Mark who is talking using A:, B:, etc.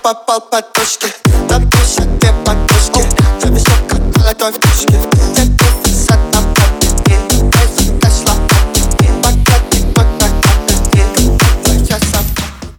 A: попал под точки. На две подушки, зависок как золотой в кружке.